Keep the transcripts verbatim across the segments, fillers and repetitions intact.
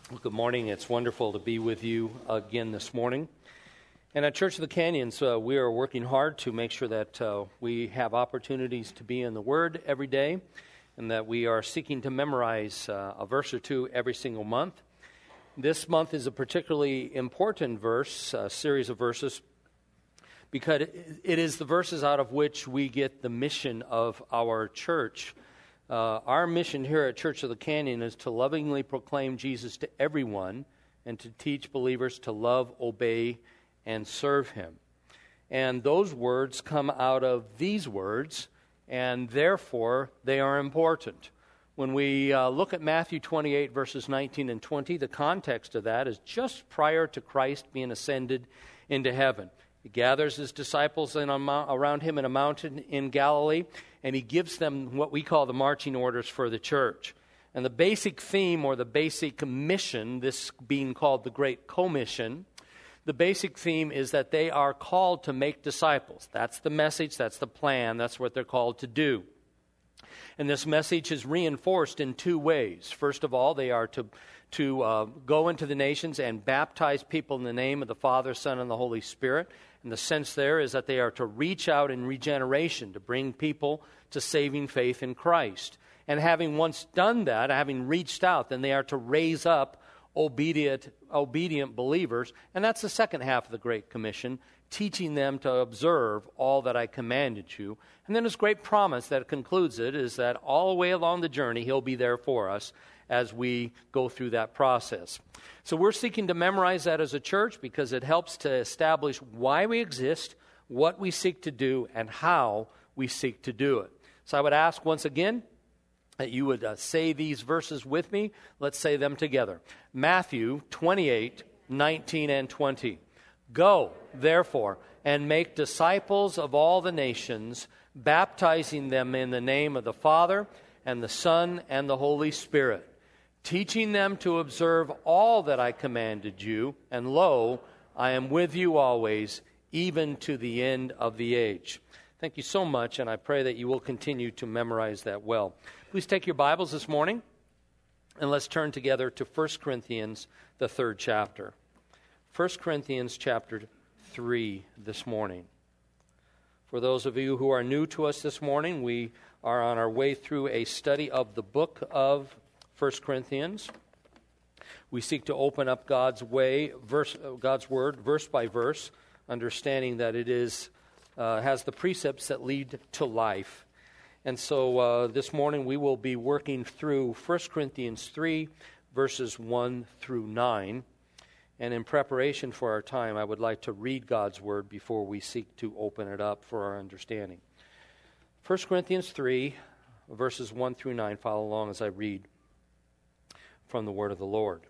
Well, good morning. It's wonderful to be with you again this morning. And at Church of the Canyons, uh, we are working hard to make sure that uh, we have opportunities to be in the Word every day, and that we are seeking to memorize uh, a verse or two every single month. This month is a particularly important verse, a series of verses, because it is the verses out of which we get the mission of our church. Uh, our mission here at Church of the Canyon is to lovingly proclaim Jesus to everyone and to teach believers to love, obey, and serve Him. And those words come out of these words, and therefore they are important. When we uh, look at Matthew twenty-eight, verses nineteen and twenty, the context of that is just prior to Christ being ascended into heaven. He gathers his disciples in a mount, around him in a mountain in Galilee, and he gives them what we call the marching orders for the church. And the basic theme, or the basic mission, this being called the Great Commission, the basic theme is that they are called to make disciples. That's the message, that's the plan, that's what they're called to do. And this message is reinforced in two ways. First of all, they are to, to uh, go into the nations and baptize people in the name of the Father, Son, and the Holy Spirit. And the sense there is that they are to reach out in regeneration, to bring people to saving faith in Christ. And having once done that, having reached out, then they are to raise up obedient, obedient believers. And that's the second half of the Great Commission, teaching them to observe all that I commanded you. And then this great promise that concludes it is that all the way along the journey, He'll be there for us as we go through that process. So we're seeking to memorize that as a church because it helps to establish why we exist, what we seek to do, and how we seek to do it. So I would ask once again that you would uh, say these verses with me. Let's say them together. Matthew twenty-eight, nineteen, and twenty. Go, therefore, and make disciples of all the nations, baptizing them in the name of the Father, and the Son, and the Holy Spirit, teaching them to observe all that I commanded you, and lo, I am with you always, even to the end of the age. Thank you so much, and I pray that you will continue to memorize that well. Please take your Bibles this morning, and let's turn together to First Corinthians, the third chapter. First Corinthians chapter three this morning. For those of you who are new to us this morning, we are on our way through a study of the book of First Corinthians. We seek to open up God's way, verse, God's word, verse by verse, understanding that it is uh, has the precepts that lead to life. And so uh, this morning we will be working through First Corinthians three, verses one through nine. And in preparation for our time, I would like to read God's word before we seek to open it up for our understanding. First Corinthians three, verses one through nine. Follow along as I read from the word of the Lord.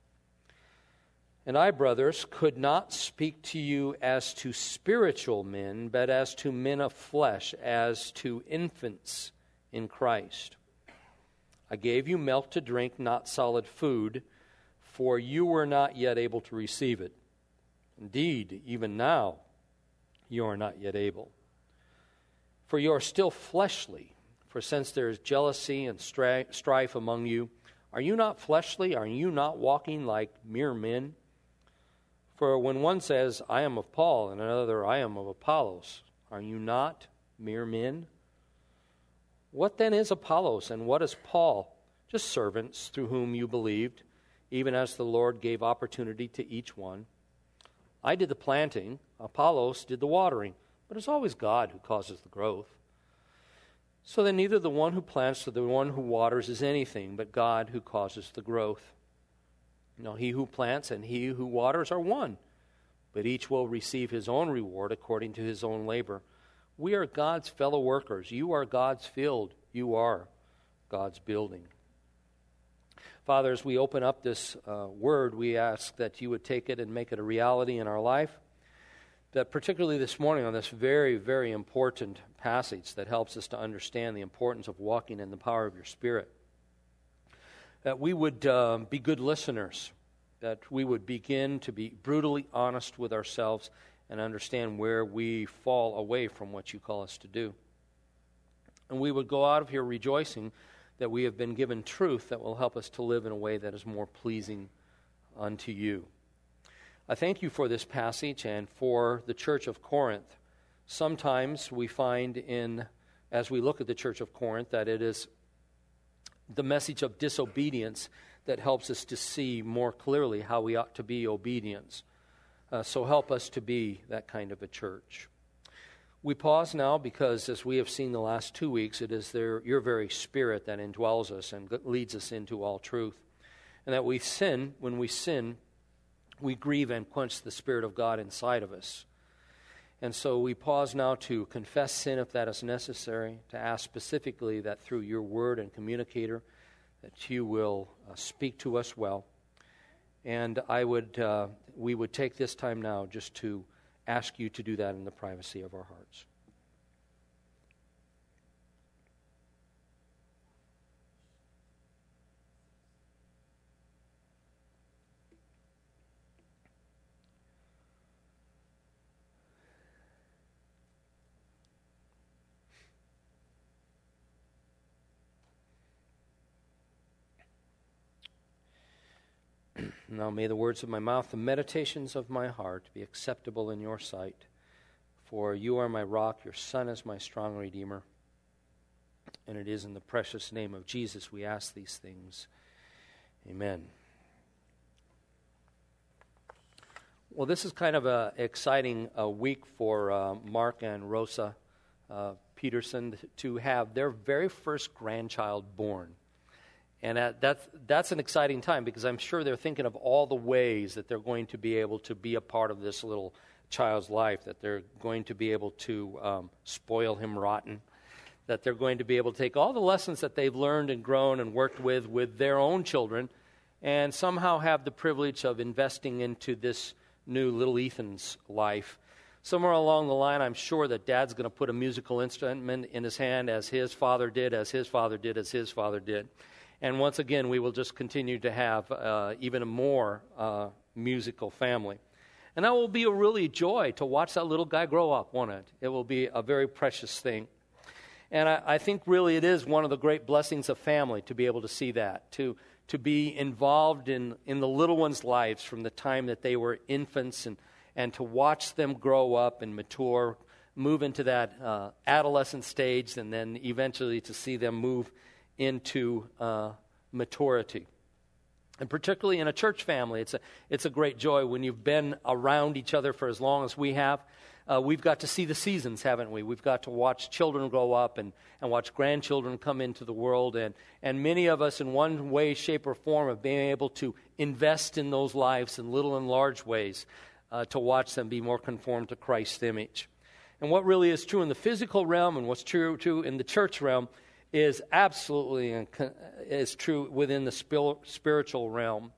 And I, brothers, could not speak to you as to spiritual men, but as to men of flesh, as to infants in Christ. I gave you milk to drink, not solid food, for you were not yet able to receive it. Indeed, even now, you are not yet able. For you are still fleshly, for since there is jealousy and stri- strife among you, are you not fleshly? Are you not walking like mere men? For when one says, I am of Paul, and another, I am of Apollos, are you not mere men? What then is Apollos, and what is Paul? Just servants through whom you believed, even as the Lord gave opportunity to each one. I did the planting, Apollos did the watering, but it's always God who causes the growth. So then neither the one who plants nor the one who waters is anything, but God who causes the growth. Now he who plants and he who waters are one, but each will receive his own reward according to his own labor. We are God's fellow workers. You are God's field. You are God's building. Father, as we open up this uh, word, we ask that you would take it and make it a reality in our life. That particularly this morning on this very, very important passage that helps us to understand the importance of walking in the power of your Spirit. That we would uh, be good listeners. That we would begin to be brutally honest with ourselves and understand where we fall away from what you call us to do. And we would go out of here rejoicing that we have been given truth that will help us to live in a way that is more pleasing unto you. I thank you for this passage and for the church of Corinth. Sometimes we find in, as we look at the church of Corinth, that it is the message of disobedience that helps us to see more clearly how we ought to be obedient. Uh, so help us to be that kind of a church. We pause now because, as we have seen the last two weeks, it is there, your very Spirit that indwells us and leads us into all truth. And that we sin, when we sin, we grieve and quench the Spirit of God inside of us. And so we pause now to confess sin if that is necessary, to ask specifically that through your word and communicator that you will uh, speak to us well. And I would, uh, we would take this time now just to ask you to do that in the privacy of our hearts. Now may the words of my mouth, the meditations of my heart be acceptable in your sight. For you are my rock, your Son is my strong Redeemer. And it is in the precious name of Jesus we ask these things. Amen. Well, this is kind of an exciting uh, week for uh, Mark and Rosa uh, Peterson to have their very first grandchild born. And that, that's, that's an exciting time because I'm sure they're thinking of all the ways that they're going to be able to be a part of this little child's life, that they're going to be able to um, spoil him rotten, that they're going to be able to take all the lessons that they've learned and grown and worked with with their own children and somehow have the privilege of investing into this new little Ethan's life. Somewhere along the line, I'm sure that Dad's going to put a musical instrument in his hand as his father did, as his father did, as his father did. And once again, we will just continue to have uh, even a more uh, musical family. And that will be a really joy to watch that little guy grow up, won't it? It will be a very precious thing. And I, I think really it is one of the great blessings of family to be able to see that, to to be involved in, in the little ones' lives from the time that they were infants and, and to watch them grow up and mature, move into that uh, adolescent stage, and then eventually to see them move into uh, maturity. And particularly in a church family, it's a, it's a great joy when you've been around each other for as long as we have. Uh, we've got to see the seasons, haven't we? We've got to watch children grow up and, and watch grandchildren come into the world. And, and many of us in one way, shape, or form have been able to invest in those lives in little and large ways uh, to watch them be more conformed to Christ's image. And what really is true in the physical realm and what's true, true in the church realm is absolutely is true within the spiritual realm.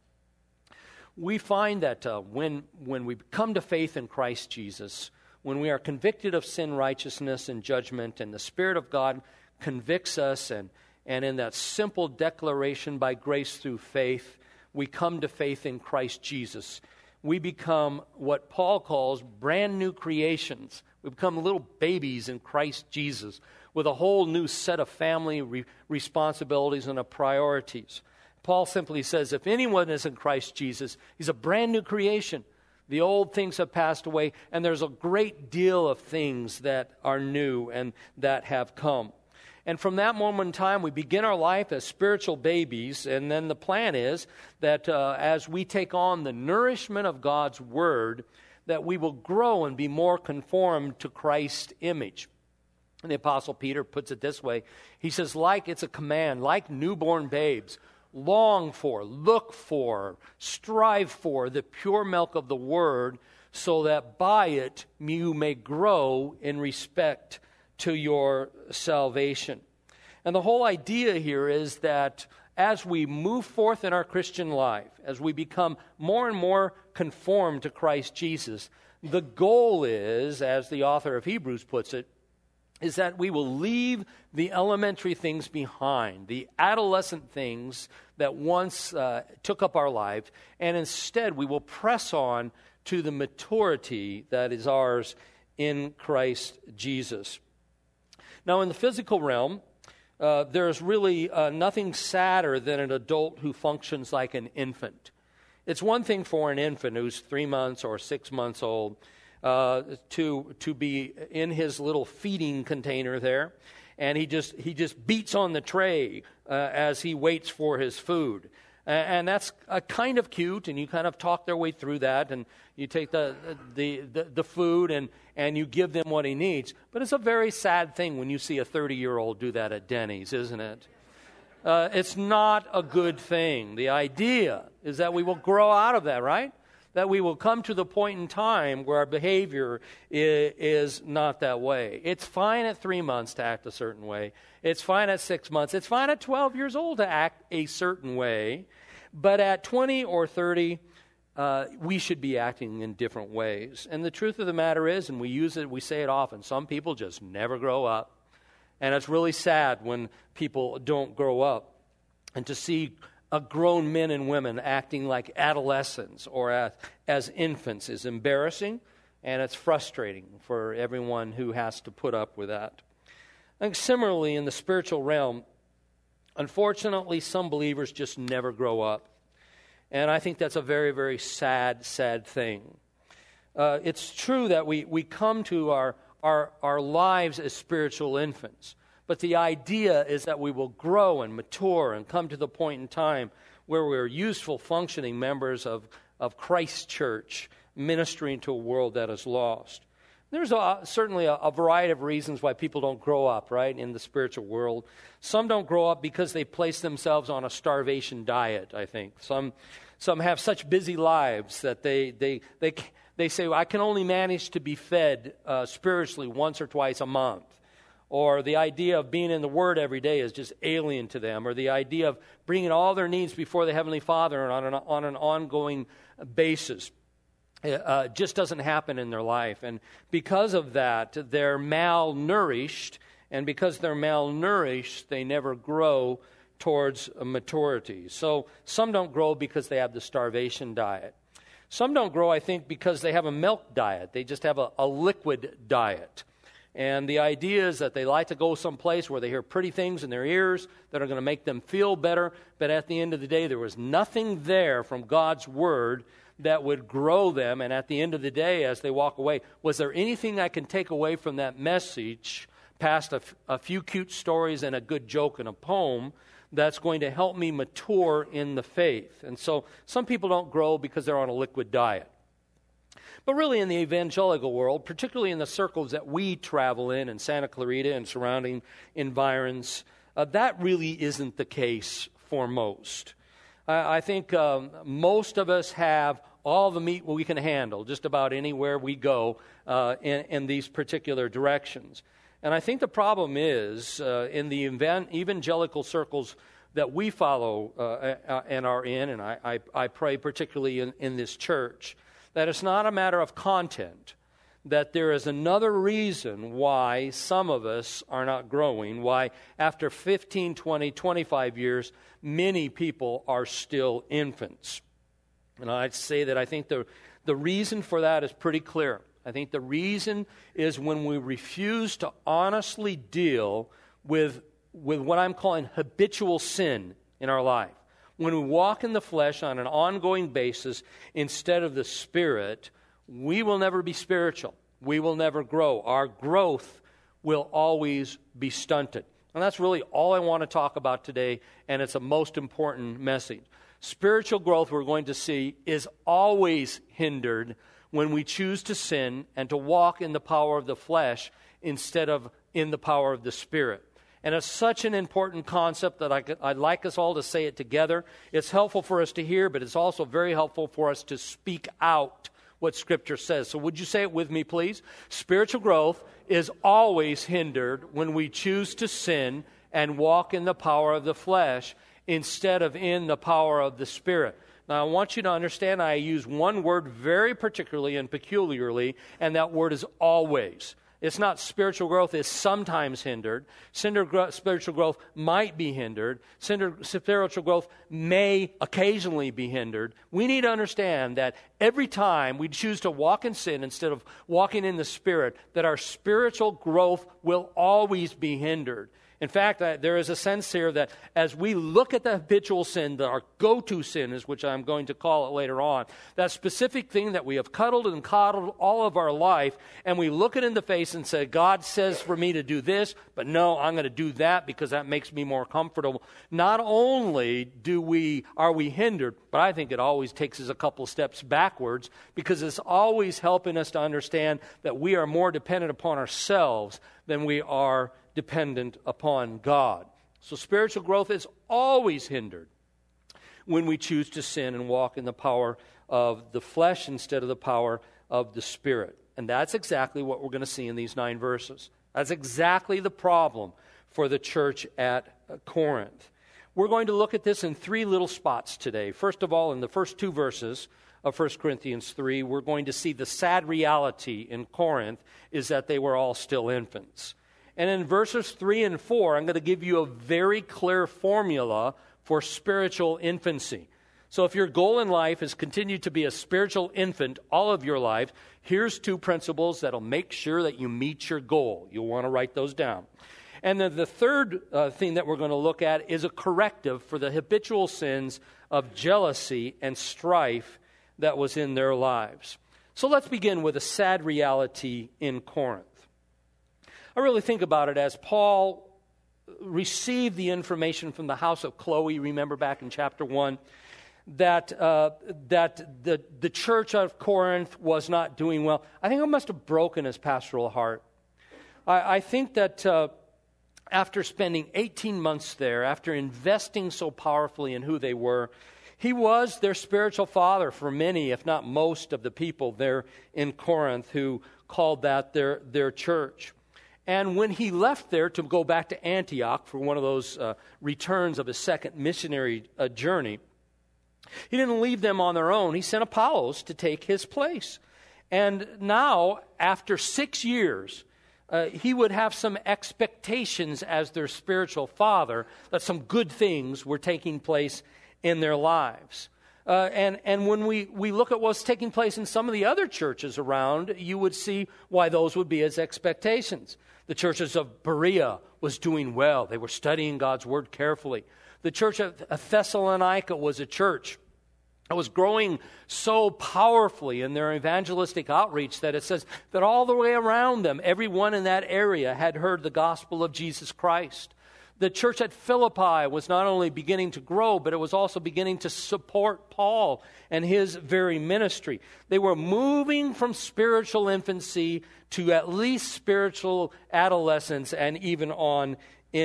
We find that uh, when when we come to faith in Christ Jesus, when we are convicted of sin, righteousness, and judgment, and the Spirit of God convicts us, and, and in that simple declaration by grace through faith, we come to faith in Christ Jesus. We become what Paul calls brand new creations. We become little babies in Christ Jesus with a whole new set of family re- responsibilities and of priorities. Paul simply says, if anyone is in Christ Jesus, he's a brand new creation. The old things have passed away, and there's a great deal of things that are new and that have come. And from that moment in time, we begin our life as spiritual babies, and then the plan is that uh, as we take on the nourishment of God's Word, that we will grow and be more conformed to Christ's image. And the Apostle Peter puts it this way. He says, like it's a command, like newborn babes, long for, look for, strive for the pure milk of the Word, so that by it you may grow in respect to your salvation. And the whole idea here is that as we move forth in our Christian life, as we become more and more conformed to Christ Jesus, the goal is, as the author of Hebrews puts it, is that we will leave the elementary things behind, the adolescent things that once uh, took up our life, and instead we will press on to the maturity that is ours in Christ Jesus. Now, in the physical realm, uh, there's really uh, nothing sadder than an adult who functions like an infant. It's one thing for an infant who's three months or six months old uh, to to be in his little feeding container there, and he just he just beats on the tray uh, as he waits for his food. And that's a kind of cute, and you kind of talk their way through that, and you take the the, the, the food and, and you give them what he needs. But it's a very sad thing when you see a thirty-year-old do that at Denny's, isn't it? Uh, it's not a good thing. The idea is that we will grow out of that, right? That we will come to the point in time where our behavior is, is not that way. It's fine at three months to act a certain way. It's fine at six months. It's fine at twelve years old to act a certain way. But at twenty or thirty, uh, we should be acting in different ways. And the truth of the matter is, and we use it, we say it often, some people just never grow up. And it's really sad when people don't grow up. And to see uh, grown men and women acting like adolescents or as, as infants is embarrassing, and it's frustrating for everyone who has to put up with that. And similarly, in the spiritual realm, unfortunately, some believers just never grow up. And I think that's a very, very sad, sad thing. Uh, it's true that we, we come to our, our, our lives as spiritual infants. But the idea is that we will grow and mature and come to the point in time where we're useful, functioning members of, of Christ's church, ministering to a world that is lost. There's a, certainly a, a variety of reasons why people don't grow up, right, in the spiritual world. Some don't grow up because they place themselves on a starvation diet, I think. Some some have such busy lives that they they they, they say, well, I can only manage to be fed uh, spiritually once or twice a month. Or the idea of being in the Word every day is just alien to them. Or the idea of bringing all their needs before the Heavenly Father on an, on an ongoing basis. Uh, just doesn't happen in their life. And because of that, they're malnourished. And because they're malnourished, they never grow towards maturity. So some don't grow because they have the starvation diet. Some don't grow, I think, because they have a milk diet. They just have a, a liquid diet. And the idea is that they like to go someplace where they hear pretty things in their ears that are going to make them feel better. But at the end of the day, there was nothing there from God's Word that would grow them. And at the end of the day, as they walk away, was there anything I can take away from that message past a, f- a few cute stories and a good joke and a poem that's going to help me mature in the faith? And so some people don't grow because they're on a liquid diet. But really in the evangelical world, particularly in the circles that we travel in, in Santa Clarita and surrounding environs, uh, that really isn't the case for most. I, I think um, most of us have all the meat we can handle just about anywhere we go uh, in, in these particular directions. And I think the problem is uh, in the evangelical circles that we follow uh, and are in, and I, I, I pray particularly in, in this church, that it's not a matter of content, that there is another reason why some of us are not growing, why after fifteen, twenty, twenty-five years, many people are still infants. And I'd say that I think the, the reason for that is pretty clear. I think the reason is when we refuse to honestly deal with, with what I'm calling habitual sin in our life. When we walk in the flesh on an ongoing basis instead of the Spirit, we will never be spiritual. We will never grow. Our growth will always be stunted. And that's really all I want to talk about today, and it's a most important message. Spiritual growth, we're going to see, is always hindered when we choose to sin and to walk in the power of the flesh instead of in the power of the Spirit. And it's such an important concept that I could, I'd like us all to say it together. It's helpful for us to hear, but it's also very helpful for us to speak out what Scripture says. So would you say it with me, please? Spiritual growth is always hindered when we choose to sin and walk in the power of the flesh instead of in the power of the Spirit. Now, I want you to understand I use one word very particularly and peculiarly, and that word is always. It's not spiritual growth is sometimes hindered. Spiritual growth might be hindered. Spiritual growth may occasionally be hindered. We need to understand that every time we choose to walk in sin instead of walking in the Spirit, that our spiritual growth will always be hindered. In fact, I, there is a sense here that as we look at the habitual sin, the, our go-to sin is, which I'm going to call it later on, that specific thing that we have cuddled and coddled all of our life, and we look it in the face and say, God says for me to do this, but no, I'm going to do that because that makes me more comfortable. Not only do we are we hindered, but I think it always takes us a couple steps backwards, because it's always helping us to understand that we are more dependent upon ourselves than we are dependent upon God. So spiritual growth is always hindered when we choose to sin and walk in the power of the flesh instead of the power of the Spirit. And that's exactly what we're going to see in these nine verses. That's exactly the problem for the church at Corinth. We're going to look at this in three little spots today. First of all, in the first two verses of First Corinthians three, we're going to see the sad reality in Corinth is that they were all still infants. And in verses three and four, I'm going to give you a very clear formula for spiritual infancy. So if your goal in life is continue to be a spiritual infant all of your life, here's two principles that'll make sure that you meet your goal. You'll want to write those down. And then the third uh, thing that we're going to look at is a corrective for the habitual sins of jealousy and strife that was in their lives. So let's begin with a sad reality in Corinth. I really think about it as Paul received the information from the house of Chloe, remember back in chapter one, that uh, that the, the church of Corinth was not doing well. I think it must have broken his pastoral heart. I, I think that uh, after spending eighteen months there, after investing so powerfully in who they were, he was their spiritual father for many, if not most, of the people there in Corinth who called that their, their church. And when he left there to go back to Antioch for one of those uh, returns of his second missionary uh, journey, he didn't leave them on their own. He sent Apollos to take his place. And now, after six years, uh, he would have some expectations as their spiritual father that some good things were taking place in their lives. Uh, and, and when we, we look at what's taking place in some of the other churches around, you would see why those would be his expectations. The churches of Berea was doing well. They were studying God's Word carefully. The church of Thessalonica was a church that was growing so powerfully in their evangelistic outreach that it says that all the way around them, everyone in that area had heard the gospel of Jesus Christ. The church at Philippi was not only beginning to grow, but it was also beginning to support Paul and his very ministry. They were moving from spiritual infancy to at least spiritual adolescence and even on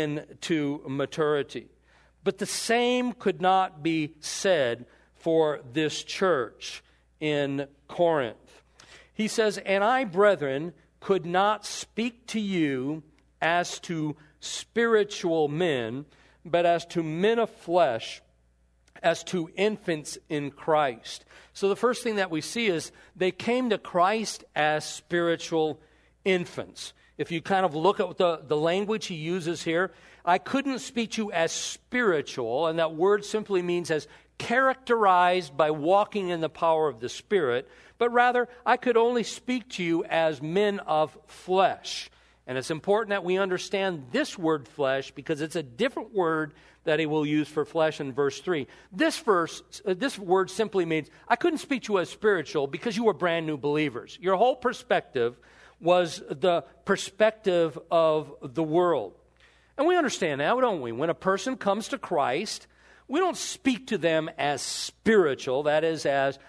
into maturity. But the same could not be said for this church in Corinth. He says, "And I, brethren, could not speak to you as to spiritual men, but as to men of flesh, as to infants in Christ." So the first thing that we see is they came to Christ as spiritual infants. If you kind of look at the, the language he uses here, I couldn't speak to you as spiritual, and that word simply means as characterized by walking in the power of the Spirit, but rather I could only speak to you as men of flesh. And it's important that we understand this word flesh because it's a different word that he will use for flesh in verse three. This verse, uh, this word simply means, I couldn't speak to you as spiritual because you were brand new believers. Your whole perspective was the perspective of the world. And we understand that, don't we? When a person comes to Christ, we don't speak to them as spiritual, that is, as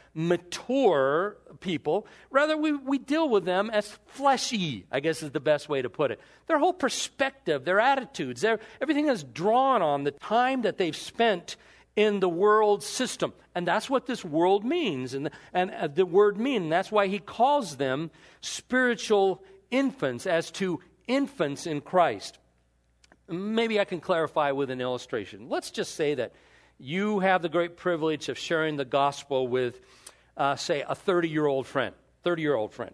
mature people. Rather, we, we deal with them as fleshy, I guess is the best way to put it. Their whole perspective, their attitudes, their, everything is drawn on the time that they've spent in the world system. And that's what this world means. And, and uh, the word mean, and that's why he calls them spiritual infants, as to infants in Christ. Maybe I can clarify with an illustration. Let's just say that you have the great privilege of sharing the gospel with, uh, say, a thirty-year-old friend, thirty-year-old friend.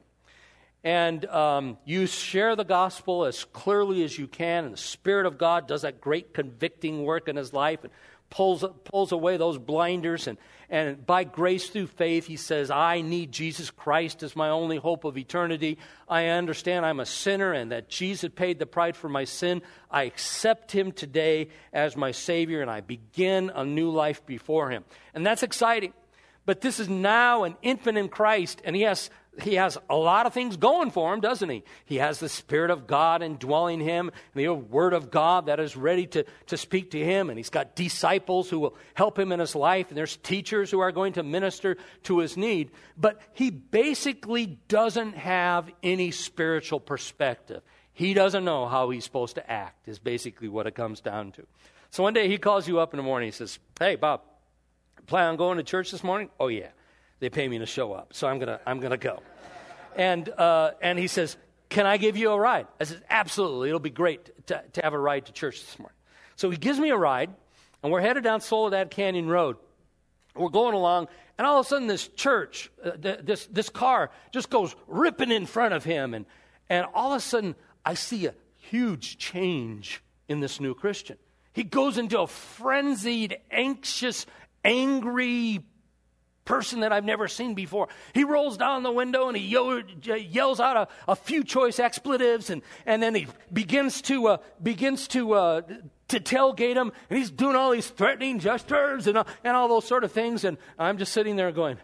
And um, you share the gospel as clearly as you can, and the Spirit of God does that great convicting work in his life and pulls pulls away those blinders, and, and by grace through faith, he says, I need Jesus Christ as my only hope of eternity. I understand I'm a sinner and that Jesus paid the price for my sin. I accept him today as my Savior, and I begin a new life before him. And that's exciting. But this is now an infant in Christ, and he has He has a lot of things going for him, doesn't he? He has the Spirit of God indwelling him, and the Word of God that is ready to, to speak to him, and he's got disciples who will help him in his life, and there's teachers who are going to minister to his need. But he basically doesn't have any spiritual perspective. He doesn't know how he's supposed to act, is basically what it comes down to. So one day he calls you up in the morning, he says, hey, Bob, plan on going to church this morning? Oh, yeah. They pay me to show up, so I'm gonna I'm gonna go. And uh, and he says, can I give you a ride? I said, absolutely. It'll be great to, to have a ride to church this morning. So he gives me a ride, and we're headed down Soledad Canyon Road. We're going along, and all of a sudden this church, uh, th- this this car just goes ripping in front of him, and and all of a sudden I see a huge change in this new Christian. He goes into a frenzied, anxious, angry person that I've never seen before. He rolls down the window and he yell, yells out a, a few choice expletives, and, and then he begins to uh, begins to uh, to tailgate him, and he's doing all these threatening gestures and uh, and all those sort of things. And I'm just sitting there going,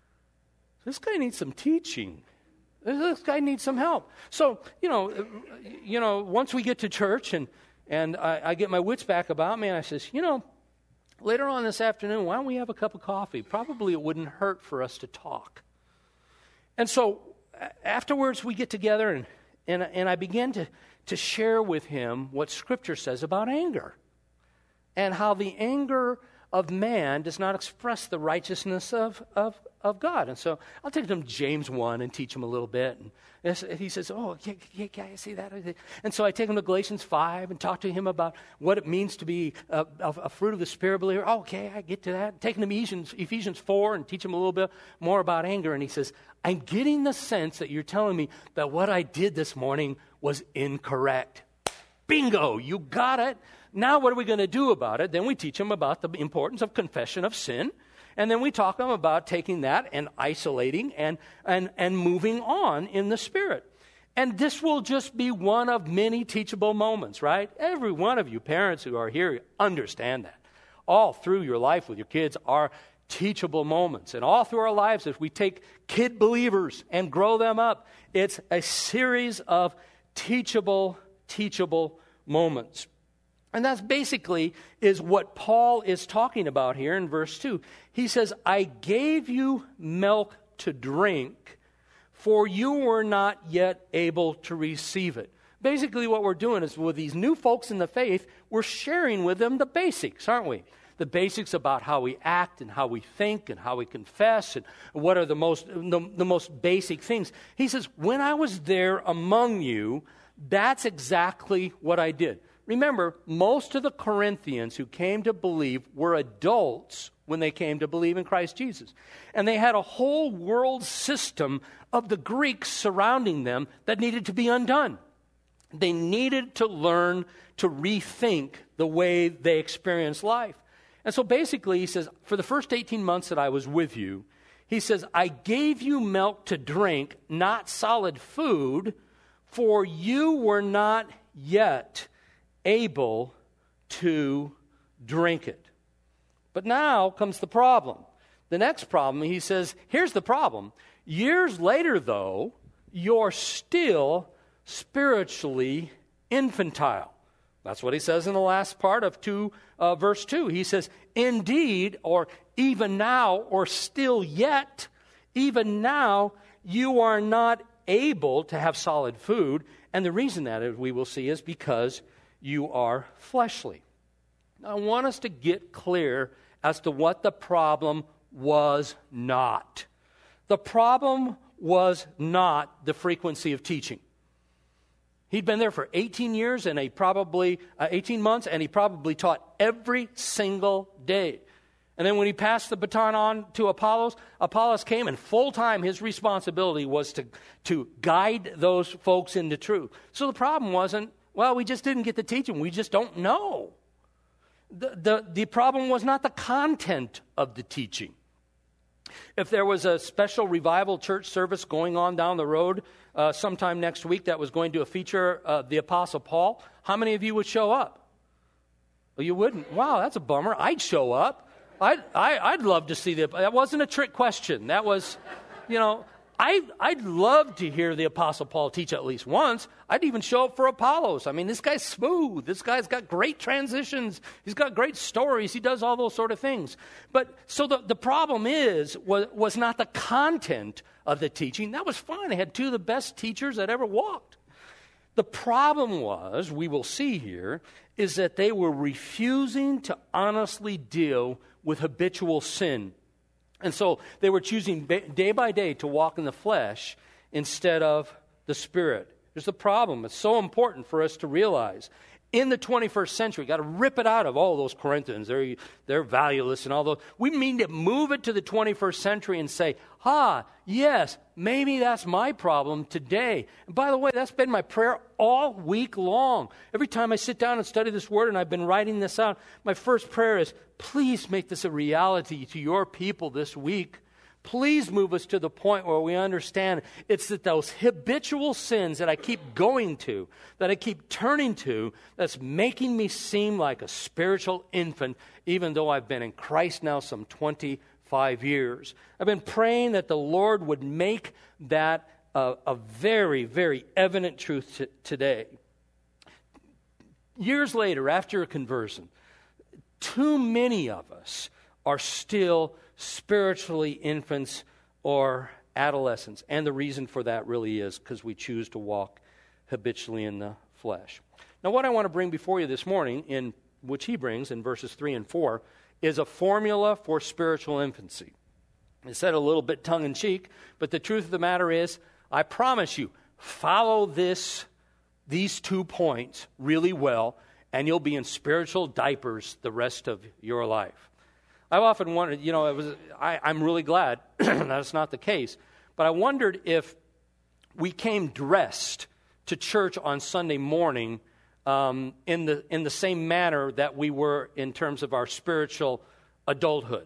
this guy needs some teaching. This guy needs some help. So you know, you know, once we get to church and and I, I get my wits back about me, and I says, you know, later on this afternoon, why don't we have a cup of coffee? Probably it wouldn't hurt for us to talk. And so afterwards we get together, and, and, and I begin to, to share with him what Scripture says about anger, and how the anger of man does not express the righteousness of, of, of God. And so I'll take him to James one and teach him a little bit. And he says, oh, yeah, yeah, yeah, I see that. And so I take him to Galatians five and talk to him about what it means to be a, a, a fruit of the Spirit believer. Oh, okay, I get to that. Take him to Ephesians, Ephesians four and teach him a little bit more about anger. And he says, I'm getting the sense that you're telling me that what I did this morning was incorrect. Bingo, you got it. Now what are we going to do about it? Then we teach them about the importance of confession of sin. And then we talk to them about taking that and isolating and, and, and moving on in the Spirit. And this will just be one of many teachable moments, right? Every one of you parents who are here understand that. All through your life with your kids are teachable moments. And all through our lives, if we take kid believers and grow them up, it's a series of teachable, teachable moments. And that's basically is what Paul is talking about here in verse two. He says, I gave you milk to drink, for you were not yet able to receive it. Basically what we're doing is with these new folks in the faith, we're sharing with them the basics, aren't we? The basics about how we act and how we think and how we confess and what are the most the, the most basic things. He says, when I was there among you, that's exactly what I did. Remember, most of the Corinthians who came to believe were adults when they came to believe in Christ Jesus. And they had a whole world system of the Greeks surrounding them that needed to be undone. They needed to learn to rethink the way they experienced life. And so basically, he says, for the first eighteen months that I was with you, he says, I gave you milk to drink, not solid food, for you were not yet able to drink it. But now comes the problem. The next problem, he says, here's the problem. Years later, though, you're still spiritually infantile. That's what he says in the last part of two, uh, verse two. He says, indeed, or even now, or still yet, even now, you are not able to have solid food. And the reason that, as we will see, is because you are fleshly. Now, I want us to get clear as to what the problem was not. The problem was not the frequency of teaching. He'd been there for eighteen years and he probably, uh, eighteen months, and he probably taught every single day. And then when he passed the baton on to Apollos, Apollos came, and full-time his responsibility was to, to guide those folks into truth. So the problem wasn't, well, we just didn't get the teaching. We just don't know. The, the, the problem was not the content of the teaching. If there was a special revival church service going on down the road uh, sometime next week that was going to feature uh, the Apostle Paul, how many of you would show up? Well, you wouldn't. Wow, that's a bummer. I'd show up. I'd, I, I'd love to see the... That wasn't a trick question. That was, you know... I, I'd love to hear the Apostle Paul teach at least once. I'd even show up for Apollos. I mean, this guy's smooth. This guy's got great transitions. He's got great stories. He does all those sort of things. But so the, the problem is, was, was not the content of the teaching. That was fine. They had two of the best teachers that ever walked. The problem was, we will see here, is that they were refusing to honestly deal with habitual sin. And so they were choosing day by day to walk in the flesh instead of the Spirit. Here's the problem. It's so important for us to realize. In the twenty-first century, got to rip it out of all those Corinthians. They're, they're valueless and all those. We mean to move it to the twenty-first century and say, ah, yes, maybe that's my problem today. And by the way, that's been my prayer all week long. Every time I sit down and study this word, and I've been writing this out, my first prayer is, please make this a reality to your people this week. Please move us to the point where we understand it's that those habitual sins that I keep going to, that I keep turning to, that's making me seem like a spiritual infant, even though I've been in Christ now some twenty-five years. I've been praying that the Lord would make that a, a very, very evident truth t- today. Years later, after a conversion, too many of us are still spiritually infants or adolescents. And the reason for that really is because we choose to walk habitually in the flesh. Now, what I want to bring before you this morning, in which he brings in verses three and four, is a formula for spiritual infancy. It's said a little bit tongue-in-cheek, but the truth of the matter is, I promise you, follow this, these two points really well, and you'll be in spiritual diapers the rest of your life. I've often wondered, you know, it was, I, I'm really glad that's not the case, but I wondered if we came dressed to church on Sunday morning um, in the in the same manner that we were in terms of our spiritual adulthood.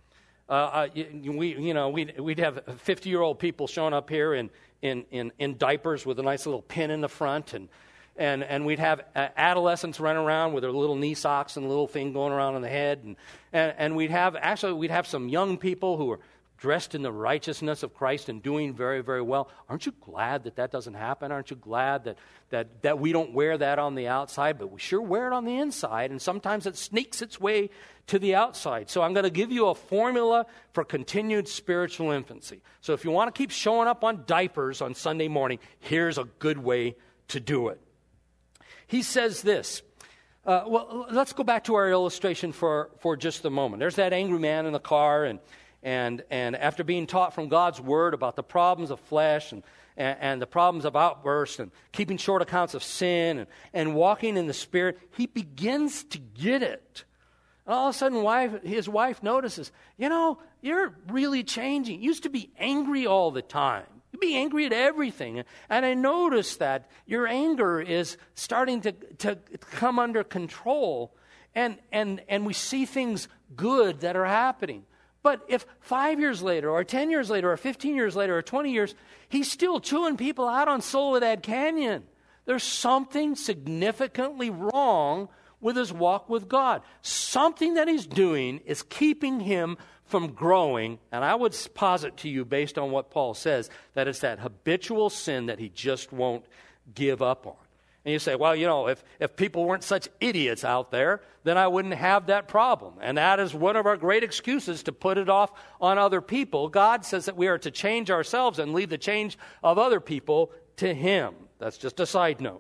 Uh, we, you know, we'd, we'd have fifty-year-old people showing up here in, in, in, in diapers with a nice little pin in the front, and And and we'd have adolescents running around with their little knee socks and a little thing going around on the head. And, and, and we'd have, actually, we'd have some young people who were dressed in the righteousness of Christ and doing very, very well. Aren't you glad that that doesn't happen? Aren't you glad that, that, that we don't wear that on the outside, but we sure wear it on the inside, and sometimes it sneaks its way to the outside. So I'm going to give you a formula for continued spiritual infancy. So if you want to keep showing up on diapers on Sunday morning, here's a good way to do it. He says this. Uh, well, let's go back to our illustration for, for just a moment. There's that angry man in the car, and and and after being taught from God's word about the problems of flesh and, and, and the problems of outbursts and keeping short accounts of sin and, and walking in the Spirit, he begins to get it. And all of a sudden, wife, his wife notices, you know, you're really changing. You used to be angry all the time. You'd be angry at everything. And I noticed that your anger is starting to, to come under control. And, and, and we see things good that are happening. But if five years later, or ten years later, or fifteen years later, or twenty years, he's still chewing people out on Soledad Canyon, there's something significantly wrong with his walk with God. Something that he's doing is keeping him from growing, and I would posit to you, based on what Paul says, that it's that habitual sin that he just won't give up on. And you say, well, you know, if, if people weren't such idiots out there, then I wouldn't have that problem. And that is one of our great excuses to put it off on other people. God says that we are to change ourselves and leave the change of other people to him. That's just a side note.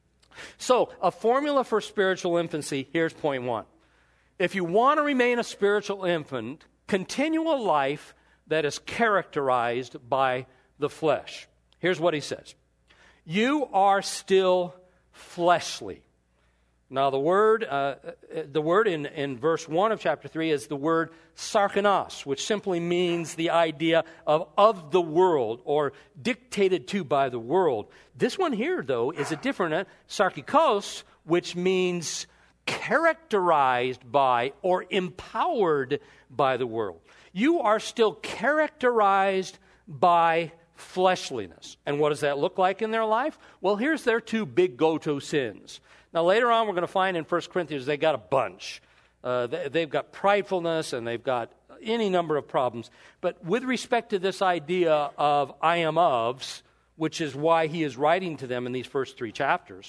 So, a formula for spiritual infancy, here's point one. If you want to remain a spiritual infant, continue a life that is characterized by the flesh. Here's what he says. You are still fleshly. Now, the word uh, the word in, in verse one of chapter three is the word sarkanos, which simply means the idea of of the world or dictated to by the world. This one here, though, is a different uh, sarkikos, which means characterized by or empowered by the world. You are still characterized by fleshliness. And what does that look like in their life? Well, here's their two big go-to sins. Now, later on, we're going to find in First Corinthians they got a bunch. Uh, they, they've got pridefulness, and they've got any number of problems. But with respect to this idea of I am ofs, which is why he is writing to them in these first three chapters,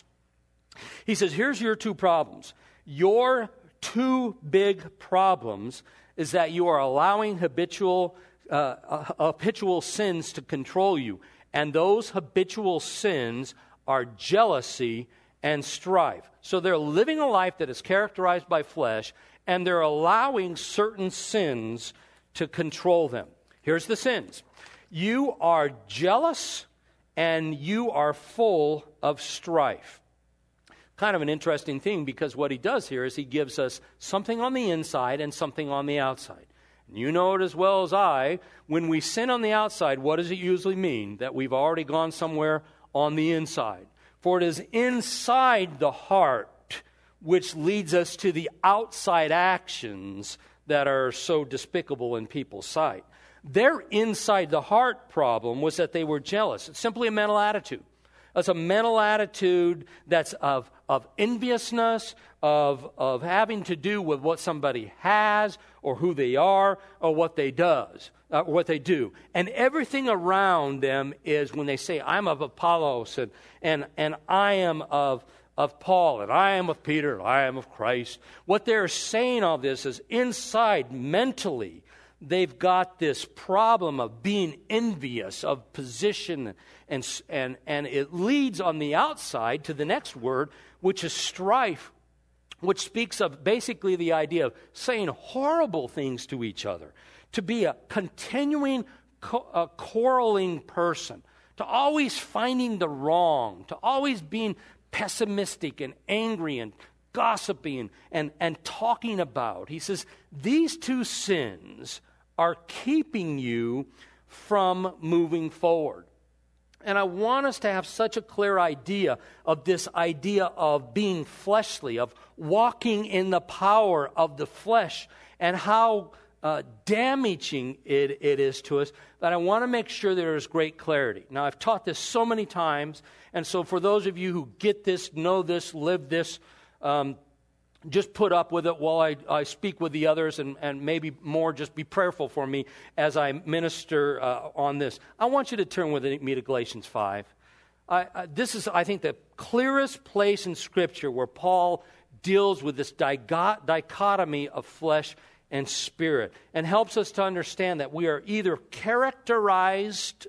he says, here's your two problems. Your two big problems is that you are allowing habitual uh, uh, habitual sins to control you. And those habitual sins are jealousy and strife. So they're living a life that is characterized by flesh, and they're allowing certain sins to control them. Here's the sins. You are jealous and you are full of strife. Kind of an interesting thing, because what he does here is he gives us something on the inside and something on the outside. And you know it as well as I, when we sin on the outside, what does it usually mean? That we've already gone somewhere on the inside. For it is inside the heart which leads us to the outside actions that are so despicable in people's sight. Their inside the heart problem was that they were jealous. It's simply a mental attitude. It's a mental attitude that's of, of enviousness, of, of having to do with what somebody has or who they are or what they does, uh, what they do. And everything around them is when they say, I'm of Apollos and, and, and I am of, of Paul and I am of Peter and I am of Christ. What they're saying all this is inside mentally, they've got this problem of being envious of position, and, and, and it leads on the outside to the next word, which is strife, which speaks of basically the idea of saying horrible things to each other, to be a continuing co- a quarreling person, to always finding the wrong, to always being pessimistic and angry and gossiping and, and talking about. He says, these two sins are keeping you from moving forward. And I want us to have such a clear idea of this idea of being fleshly, of walking in the power of the flesh, and how uh, damaging it, it is to us, that I want to make sure there is great clarity. Now, I've taught this so many times, and so for those of you who get this, know this, live this, um, just put up with it while I, I speak with the others, and, and maybe more, just be prayerful for me as I minister uh, on this. I want you to turn with me to Galatians five. I, I, this is, I think, the clearest place in Scripture where Paul deals with this digo- dichotomy of flesh and spirit, and helps us to understand that we are either characterized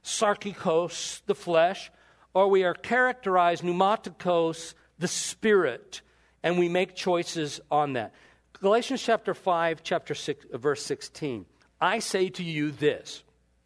sarkikos, the flesh, or we are characterized pneumatikos, the spirit, and we make choices on that. Galatians chapter five, chapter six, verse sixteen. I say to you this,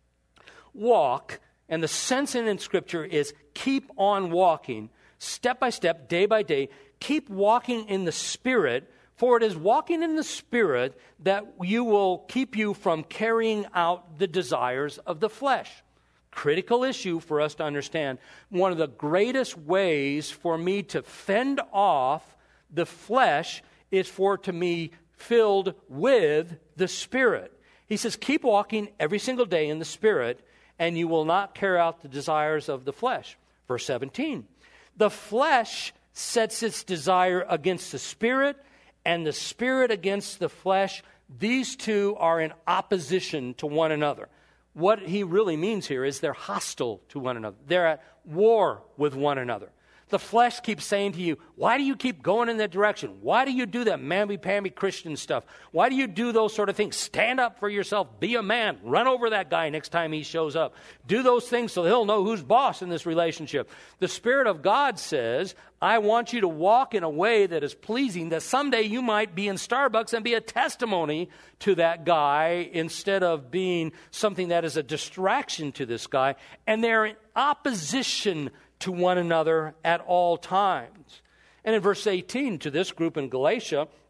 walk, and the sense in Scripture is keep on walking, step by step, day by day, keep walking in the Spirit, for it is walking in the Spirit that you will keep you from carrying out the desires of the flesh. Critical issue for us to understand. One of the greatest ways for me to fend off the flesh is for to me filled with the Spirit. He says, keep walking every single day in the Spirit, and you will not carry out the desires of the flesh. Verse seventeen, the flesh sets its desire against the Spirit, and the Spirit against the flesh. These two are in opposition to one another. What he really means here is they're hostile to one another. They're at war with one another. The flesh keeps saying to you, why do you keep going in that direction? Why do you do that mamby-pamby Christian stuff? Why do you do those sort of things? Stand up for yourself. Be a man. Run over that guy next time he shows up. Do those things so he'll know who's boss in this relationship. The Spirit of God says, I want you to walk in a way that is pleasing, that someday you might be in Starbucks and be a testimony to that guy instead of being something that is a distraction to this guy. And they're in opposition to one another at all times. And in verse eighteen, to this group in Galatia,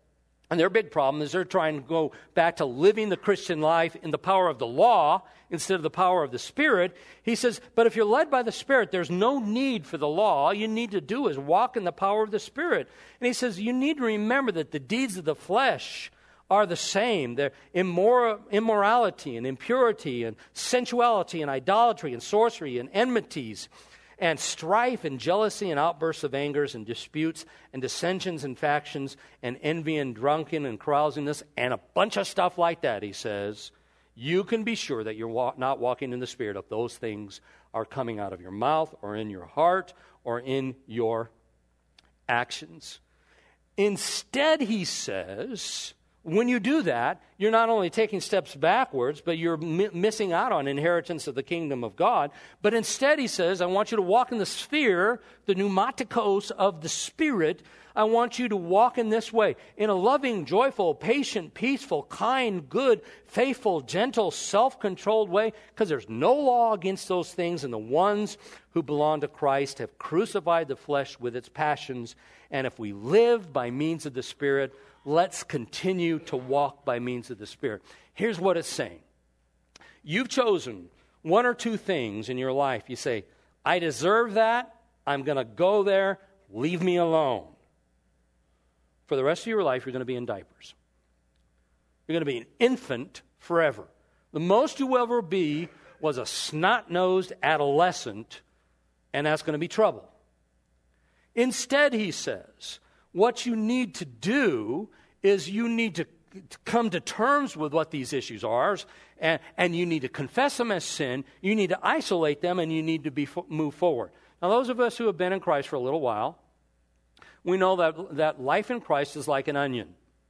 And their big problem is they're trying to go back to living the Christian life in the power of the law instead of the power of the Spirit. He says, but if you're led by the Spirit, there's no need for the law. All you need to do is walk in the power of the Spirit. And he says, you need to remember that the deeds of the flesh are the same. They're immor- immorality and impurity and sensuality and idolatry and sorcery and enmities and strife and jealousy and outbursts of angers and disputes and dissensions and factions and envy and drunken and carousingness and a bunch of stuff like that, he says. You can be sure that you're wa- not walking in the Spirit if those things are coming out of your mouth or in your heart or in your actions. Instead, he says, when you do that, you're not only taking steps backwards, but you're mi- missing out on inheritance of the kingdom of God. But instead, he says, I want you to walk in the sphere, the pneumatikos of the Spirit. I want you to walk in this way, in a loving, joyful, patient, peaceful, kind, good, faithful, gentle, self-controlled way, because there's no law against those things, and the ones who belong to Christ have crucified the flesh with its passions. And if we live by means of the Spirit, let's continue to walk by means of the Spirit. Here's what it's saying. You've chosen one or two things in your life. You say, I deserve that. I'm going to go there. Leave me alone. For the rest of your life, you're going to be in diapers. You're going to be an infant forever. The most you will ever be was a snot-nosed adolescent, and that's going to be trouble. Instead, he says, what you need to do is you need to come to terms with what these issues are, and, and you need to confess them as sin, you need to isolate them, and you need to be move forward. Now, those of us who have been in Christ for a little while, we know that, that life in Christ is like an onion.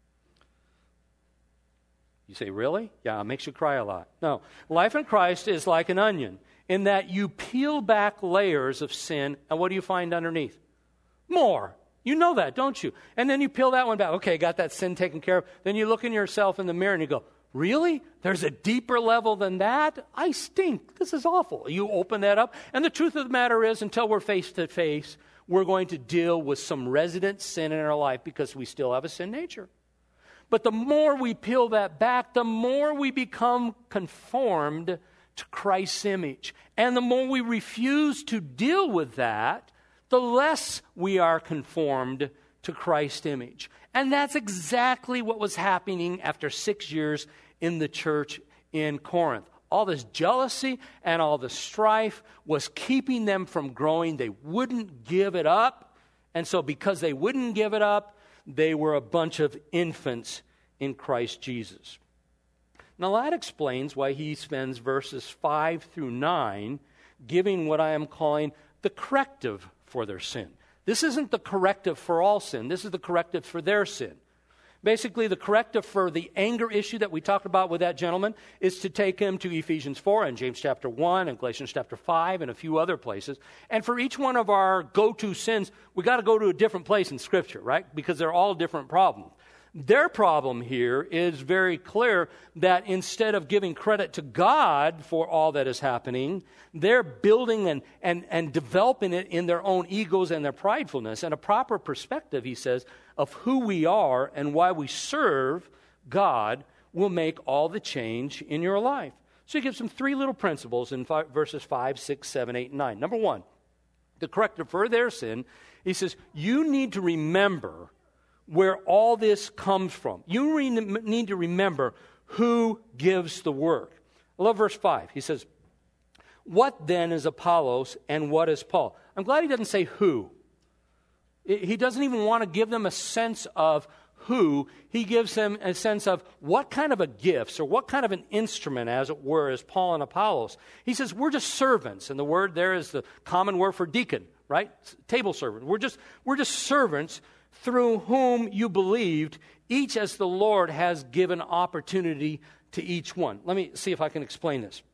You say, really? Yeah, it makes you cry a lot. No, life in Christ is like an onion in that you peel back layers of sin, and what do you find underneath? More. You know that, don't you? And then you peel that one back. Okay, got that sin taken care of. Then you look in yourself in the mirror and you go, really? There's a deeper level than that? I stink. This is awful. You open that up. And the truth of the matter is, until we're face to face, we're going to deal with some resident sin in our life because we still have a sin nature. But the more we peel that back, the more we become conformed to Christ's image. And the more we refuse to deal with that, the less we are conformed to Christ's image. And that's exactly what was happening after six years in the church in Corinth. All this jealousy and all the strife was keeping them from growing. They wouldn't give it up. And so because they wouldn't give it up, they were a bunch of infants in Christ Jesus. Now that explains why he spends verses five through nine giving what I am calling the corrective for their sin. This isn't the corrective for all sin. This is the corrective for their sin. Basically, the corrective for the anger issue that we talked about with that gentleman is to take him to Ephesians four and James chapter one and Galatians chapter five and a few other places. And for each one of our go-to sins, we got to go to a different place in Scripture, right? Because they're all different problems. Their problem here is very clear that instead of giving credit to God for all that is happening, they're building and, and, and developing it in their own egos and their pridefulness. And a proper perspective, he says, of who we are and why we serve God will make all the change in your life. So he gives them three little principles in five, verses five, six, seven, eight, and nine. Number one, the corrective for their sin, he says, you need to remember where all this comes from. You re- need to remember who gives the work. I love verse five. He says, what then is Apollos and what is Paul? I'm glad he doesn't say who. He doesn't even want to give them a sense of who. He gives them a sense of what kind of a gift or what kind of an instrument, as it were, is Paul and Apollos. He says, we're just servants. And the word there is the common word for deacon, right? Table servant. We're just, we're just servants through whom you believed, each as the Lord has given opportunity to each one. Let me see if I can explain this.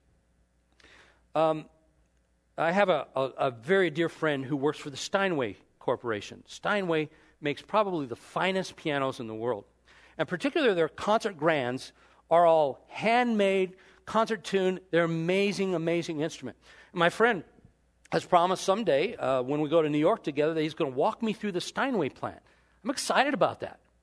Um, I have a, a, a very dear friend who works for the Steinway Corporation. Steinway makes probably the finest pianos in the world. And particularly their concert grands are all handmade, concert tuned. They're amazing, amazing instrument. And my friend has promised someday uh, when we go to New York together that he's going to walk me through the Steinway plant. I'm excited about that.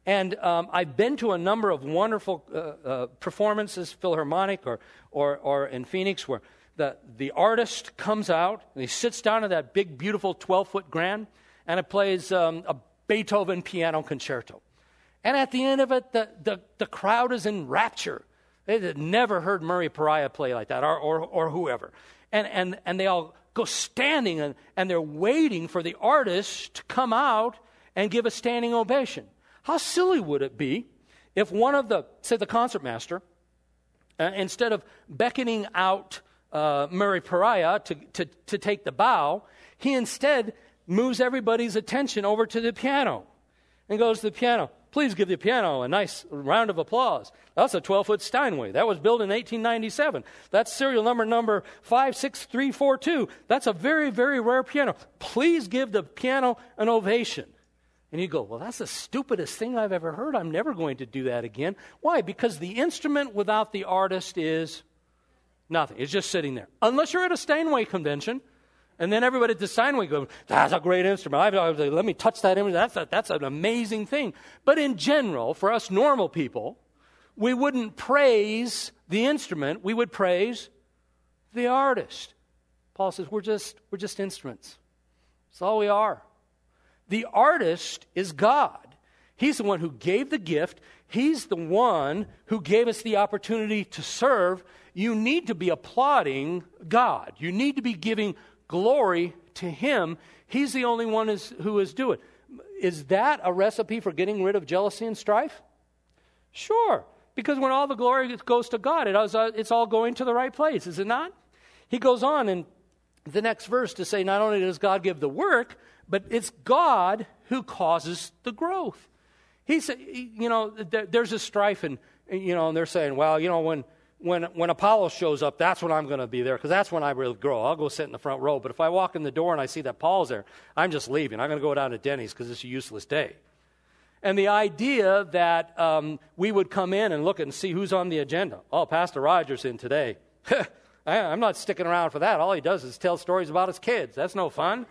And um, I've been to a number of wonderful uh, uh, performances, Philharmonic or, or or in Phoenix, where the, the artist comes out and he sits down at that big, beautiful twelve-foot grand, and it plays um, a Beethoven piano concerto. And at the end of it, the, the, the crowd is in rapture. They had never heard Murray Pariah play like that, or or, or whoever. And, and, and they all go standing, and, and they're waiting for the artist to come out and give a standing ovation. How silly would it be if one of the, say the concertmaster, uh, instead of beckoning out uh, Murray Pariah to, to, to take the bow, he instead moves everybody's attention over to the piano and goes to the piano. Please give the piano a nice round of applause. That's a twelve-foot Steinway. That was built in eighteen ninety-seven. That's serial number number five six three four two. That's a very, very rare piano. Please give the piano an ovation. And you go, well, that's the stupidest thing I've ever heard. I'm never going to do that again. Why? Because the instrument without the artist is nothing. It's just sitting there. Unless you're at a Steinway convention, and then everybody at the Steinway goes, that's a great instrument. I, I, let me touch that image. That's, a, that's an amazing thing. But in general, for us normal people, we wouldn't praise the instrument. We would praise the artist. Paul says, we're just, we're just instruments. That's all we are. The artist is God. He's the one who gave the gift. He's the one who gave us the opportunity to serve. You need to be applauding God. You need to be giving glory to Him. He's the only one is, who is doing it. Is that a recipe for getting rid of jealousy and strife? Sure. Because when all the glory goes to God, it is, uh, it's all going to the right place, is it not? He goes on in the next verse to say not only does God give the work, but it's God who causes the growth. He said, you know, there's a strife, and you know, and they're saying, well, you know, when when when Apollo shows up, that's when I'm going to be there, because that's when I really grow. I'll go sit in the front row. But if I walk in the door and I see that Paul's there, I'm just leaving. I'm going to go down to Denny's because it's a useless day. And the idea that um, we would come in and look and see who's on the agenda. Oh, Pastor Rogers in today. I'm not sticking around for that. All he does is tell stories about his kids. That's no fun.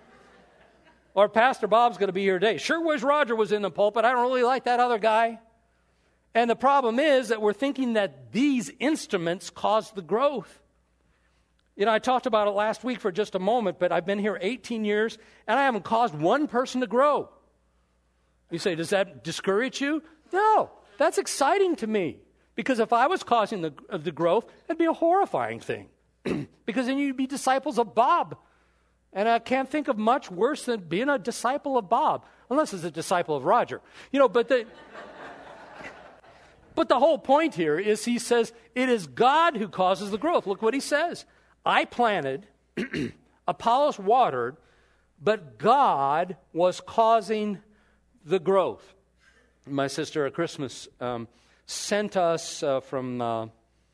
Or Pastor Bob's going to be here today. Sure wish Roger was in the pulpit. I don't really like that other guy. And the problem is that we're thinking that these instruments cause the growth. You know, I talked about it last week for just a moment, but I've been here eighteen years, and I haven't caused one person to grow. You say, does that discourage you? No, that's exciting to me. Because if I was causing the, the growth, that'd be a horrifying thing. Because then you'd be disciples of Bob. And I can't think of much worse than being a disciple of Bob, unless it's a disciple of Roger. You know, but the, but the whole point here is he says, it is God who causes the growth. Look what he says. I planted, Apollos watered, but God was causing the growth. My sister at Christmas um, sent us uh, from, uh,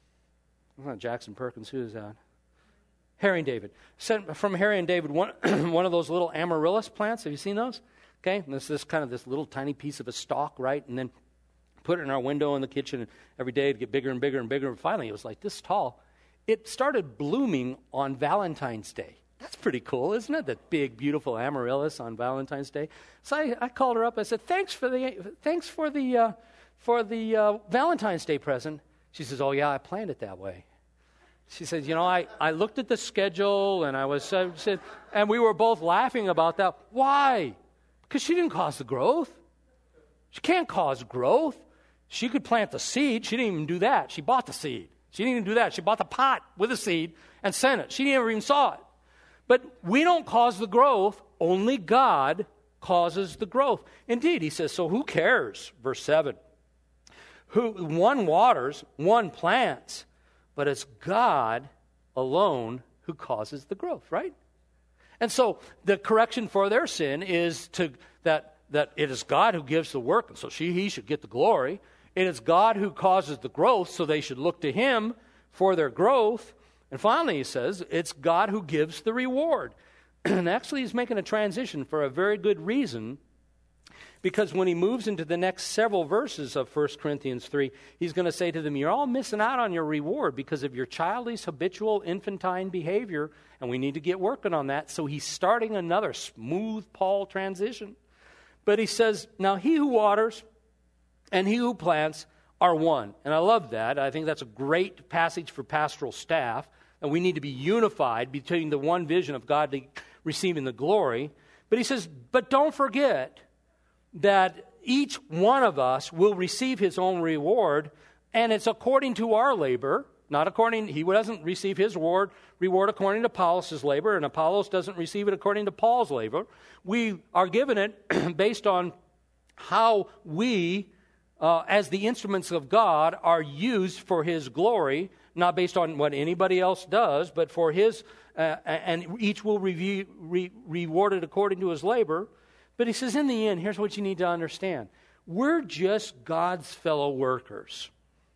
not Jackson Perkins, who is that? Harry and David. Sent from Harry and David one, one of those little amaryllis plants. Have you seen those? Okay, and this this kind of this little tiny piece of a stalk, right? And then put it in our window in the kitchen, and every day it'd get bigger and bigger and bigger. And finally, it was like this tall. It started blooming on Valentine's Day. That's pretty cool, isn't it? That big, beautiful amaryllis on Valentine's Day. So I, I called her up. I said, "Thanks for the thanks for the uh, for the uh, Valentine's Day present." She says, "Oh yeah, I planned it that way." She said, you know, I, I looked at the schedule, and I was uh, said, and we were both laughing about that. Why? Because she didn't cause the growth. She can't cause growth. She could plant the seed. She didn't even do that. She bought the seed. She didn't even do that. She bought the pot with the seed and sent it. She never even saw it. But we don't cause the growth. Only God causes the growth. Indeed, he says, so who cares? Verse seven. Who, one waters, one plants, but it's God alone who causes the growth, right? And so the correction for their sin is to that that it is God who gives the work, and so she he should get the glory. It is God who causes the growth, so they should look to Him for their growth. And finally, he says, it's God who gives the reward. And actually, he's making a transition for a very good reason, because when he moves into the next several verses of First Corinthians three, he's going to say to them, you're all missing out on your reward because of your childish, habitual, infantine behavior, and we need to get working on that. So he's starting another smooth Paul transition. But he says, now he who waters and he who plants are one. And I love that. I think that's a great passage for pastoral staff, and we need to be unified between the one vision of God receiving the glory. But he says, but don't forget that each one of us will receive his own reward, and it's according to our labor, not according, he doesn't receive his reward, reward according to Apollos' labor, and Apollos doesn't receive it according to Paul's labor. We are given it based on how we, uh, as the instruments of God, are used for his glory, not based on what anybody else does, but for his, uh, and each will review, re- rewarded according to his labor. But he says, in the end, here's what you need to understand. We're just God's fellow workers.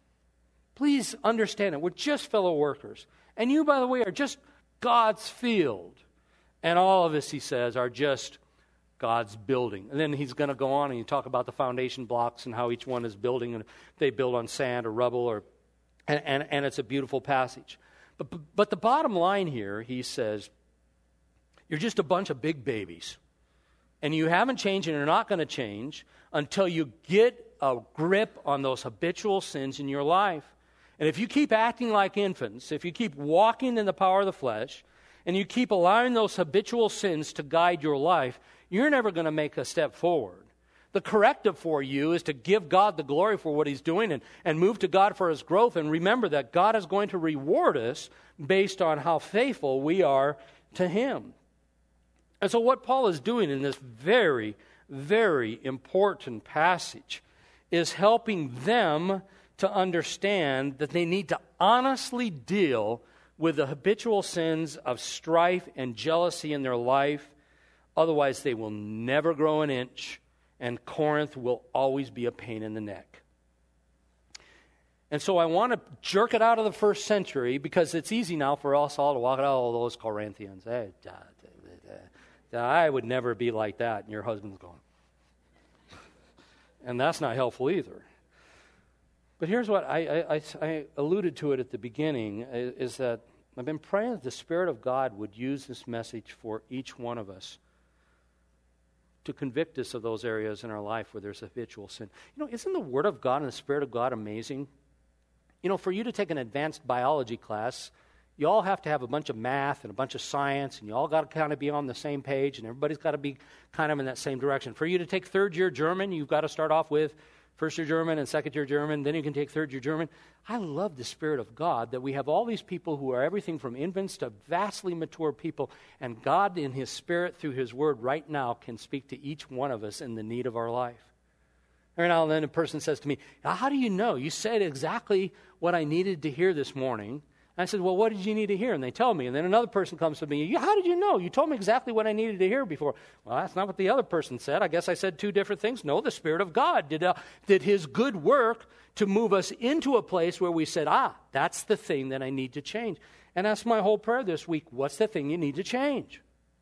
Please understand it. We're just fellow workers. And you, by the way, are just God's field. And all of us, he says, are just God's building. And then he's going to go on and you talk about the foundation blocks and how each one is building. And they build on sand or rubble. or And, and, and it's a beautiful passage. But, but the bottom line here, he says, you're just a bunch of big babies. And you haven't changed and you're not going to change until you get a grip on those habitual sins in your life. And if you keep acting like infants, if you keep walking in the power of the flesh, and you keep allowing those habitual sins to guide your life, you're never going to make a step forward. The corrective for you is to give God the glory for what he's doing and, and move to God for his growth. And remember that God is going to reward us based on how faithful we are to him. And so what Paul is doing in this very, very important passage is helping them to understand that they need to honestly deal with the habitual sins of strife and jealousy in their life. Otherwise, they will never grow an inch, and Corinth will always be a pain in the neck. And so I want to jerk it out of the first century because it's easy now for us all to walk out, oh, those Corinthians. Hey, I would never be like that. And your husband's going. And that's not helpful either. But here's what I, I, I alluded to it at the beginning, is that I've been praying that the Spirit of God would use this message for each one of us to convict us of those areas in our life where there's habitual sin. You know, isn't the Word of God and the Spirit of God amazing? You know, for you to take an advanced biology class, you all have to have a bunch of math and a bunch of science, and you all got to kind of be on the same page, and everybody's got to be kind of in that same direction. For you to take third-year German, you've got to start off with first-year German and second-year German, then you can take third-year German. I love the Spirit of God that we have all these people who are everything from infants to vastly mature people, and God in His Spirit through His Word right now can speak to each one of us in the need of our life. Every now and then a person says to me, how do you know? You said exactly what I needed to hear this morning. I said, well, what did you need to hear? And they tell me. And then another person comes to me, how did you know? You told me exactly what I needed to hear before. Well, that's not what the other person said. I guess I said two different things. No, the Spirit of God did, uh, did His good work to move us into a place where we said, ah, that's the thing that I need to change. And that's my whole prayer this week. What's the thing you need to change?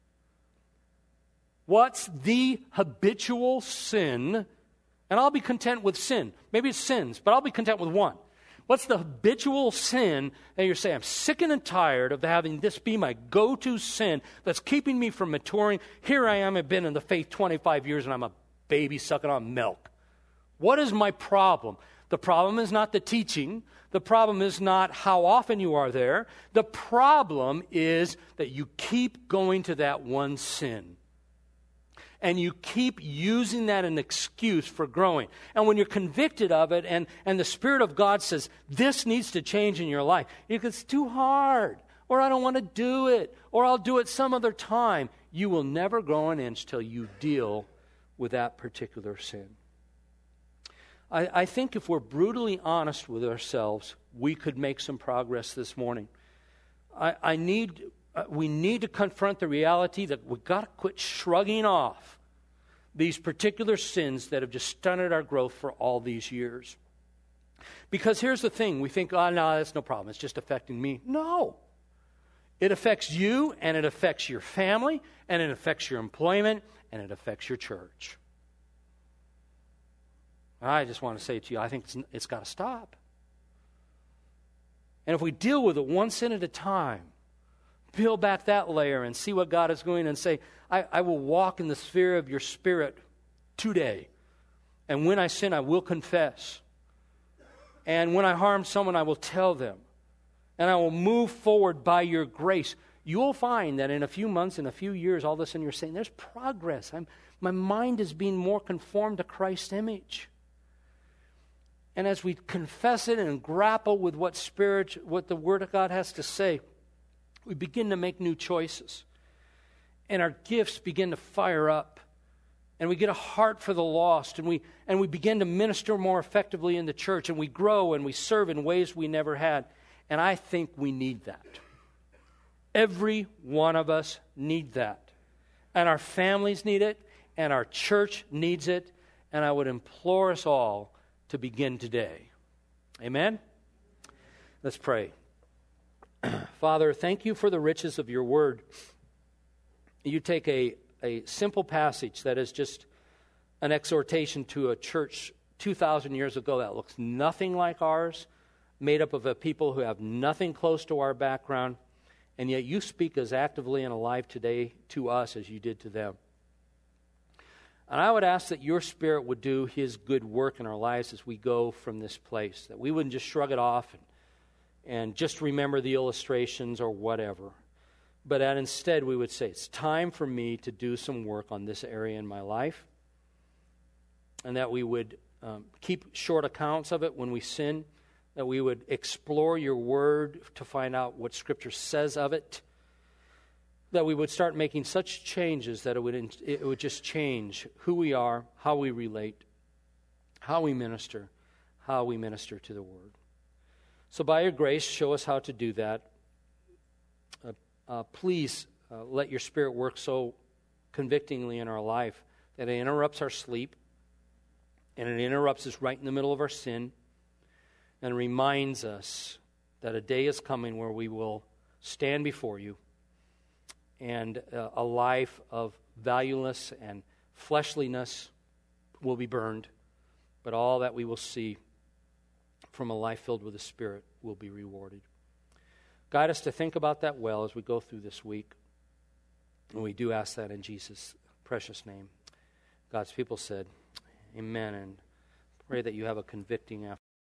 What's the habitual sin? And I'll be content with sin. Maybe it's sins, but I'll be content with one. What's the habitual sin that you're saying, I'm sick and tired of having this be my go-to sin that's keeping me from maturing? Here I am, I've been in the faith twenty-five years and I'm a baby sucking on milk. What is my problem? The problem is not the teaching. The problem is not how often you are there. The problem is that you keep going to that one sin. And you keep using that as an excuse for growing. And when you're convicted of it and, and the Spirit of God says, this needs to change in your life, it's too hard, or I don't want to do it, or I'll do it some other time, you will never grow an inch till you deal with that particular sin. I, I think if we're brutally honest with ourselves, we could make some progress this morning. I, I need... Uh, we need to confront the reality that we've got to quit shrugging off these particular sins that have just stunted our growth for all these years. Because here's the thing, we think, oh, no, that's no problem, it's just affecting me. No. It affects you, and it affects your family, and it affects your employment, and it affects your church. I just want to say to you, I think it's, it's got to stop. And if we deal with it one sin at a time, peel back that layer and see what God is doing and say, I, I will walk in the sphere of your Spirit today. And when I sin, I will confess. And when I harm someone, I will tell them. And I will move forward by your grace. You'll find that in a few months, in a few years, all of a sudden you're saying, there's progress. I'm, my mind is being more conformed to Christ's image. And as we confess it and grapple with what Spirit, what the Word of God has to say, we begin to make new choices. And our gifts begin to fire up. And we get a heart for the lost. And we, and we begin to minister more effectively in the church. And we grow and we serve in ways we never had. And I think we need that. Every one of us need that. And our families need it. And our church needs it. And I would implore us all to begin today. Amen? Let's pray. Father, thank you for the riches of your word. You take a, a simple passage that is just an exhortation to a church two thousand years ago that looks nothing like ours, made up of a people who have nothing close to our background, and yet you speak as actively and alive today to us as you did to them. And I would ask that your Spirit would do his good work in our lives as we go from this place, that we wouldn't just shrug it off and, and just remember the illustrations or whatever, but that instead we would say, it's time for me to do some work on this area in my life, and that we would um, keep short accounts of it when we sin, that we would explore your word to find out what Scripture says of it, that we would start making such changes that it would it would just change who we are, how we relate, how we minister, how we minister to the Word. So by your grace, show us how to do that. Uh, uh, please uh, let your Spirit work so convictingly in our life that it interrupts our sleep, and it interrupts us right in the middle of our sin, and reminds us that a day is coming where we will stand before you, and uh, a life of valueless and fleshliness will be burned, but all that we will see from a life filled with the Spirit will be rewarded. Guide us to think about that well as we go through this week, and we do ask that in Jesus' precious name. God's people said, amen, and pray that you have a convicting afternoon.